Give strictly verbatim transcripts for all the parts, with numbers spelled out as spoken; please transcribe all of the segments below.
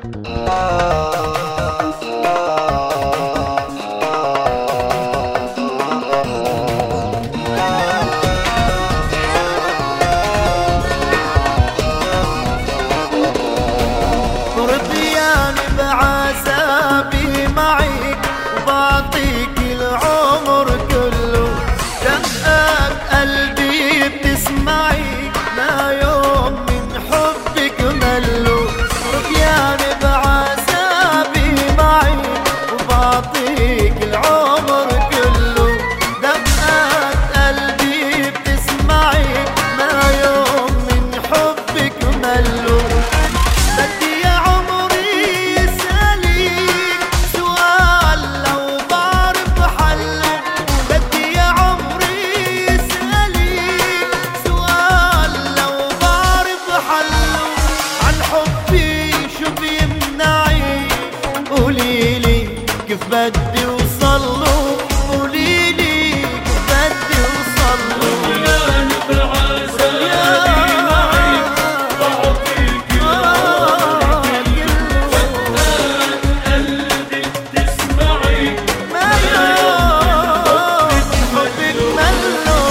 كيف بدي وصلوا قوليلي كيف بدي وصلوا يا نبع عذابي معي بعطيك العمر فتان قلبي بتسمعي ما يوم حبك ملو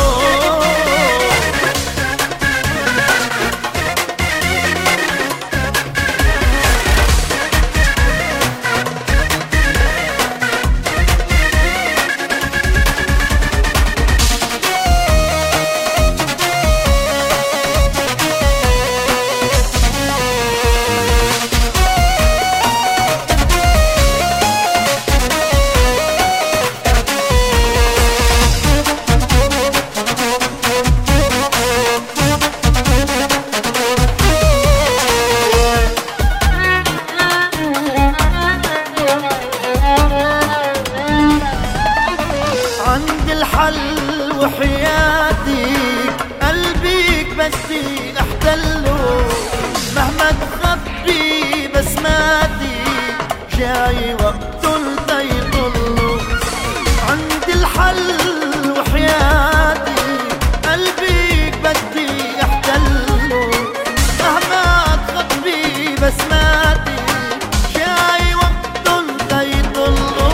الحل وحياتي قلبيك بدي احتله مهما تخبي بسماتي جاي وقت ليطله عندي الحل وحياتي قلبيك بدي احتله مهما تخبي بسماتي جاي وقت ليطله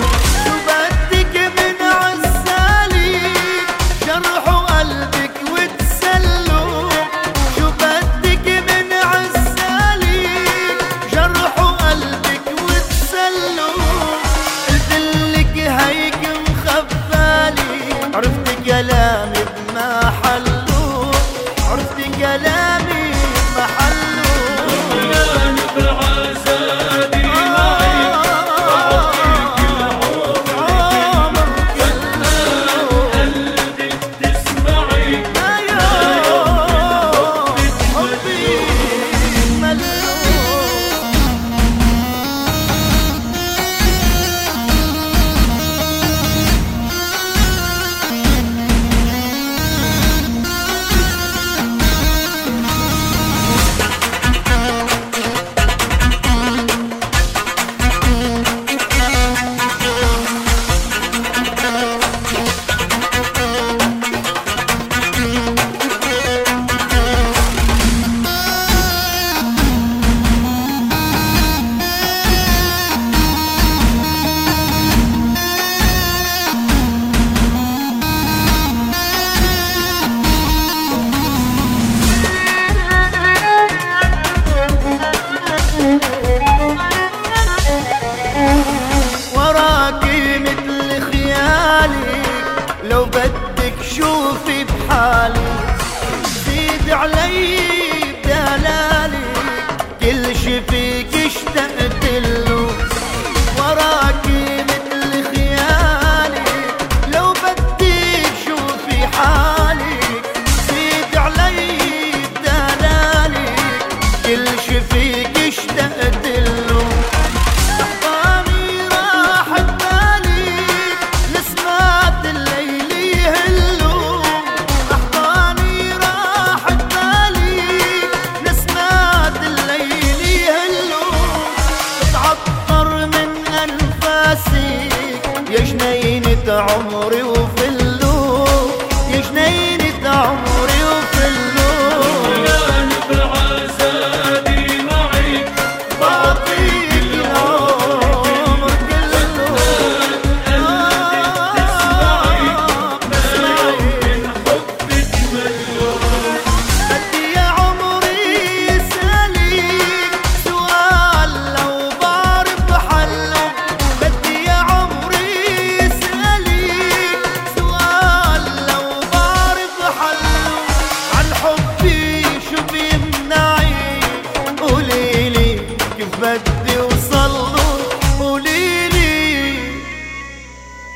كلامي بمحله عرفت كلامي بمحله يا نبع عذابي معي بعطيك العمر فتان قلبي بتسمعي ما يوم حبي ملو وراكي مثل خيالي لو بدك شوفي بحالي زيد علي بدلالي كل شي فيك اشتقت له وراكي مثل خيالي لو بدك شوفي حالي زيد علي بدلالي كل شي فيك اشتقت له يا جنينة عمري وفلو يا جنينة عمري وفلو يا نبع عذابي معي بعطيك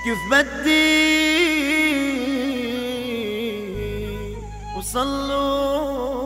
كيف بدي وصلوا